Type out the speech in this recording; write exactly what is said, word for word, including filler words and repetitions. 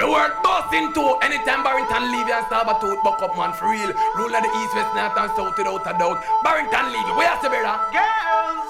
The world busting too. Anytime Barrington leave you and start a tooth, buck up man for real. Rule of the east, west, north and south without a doubt. Barrington leave you. Where's the brother? Girls,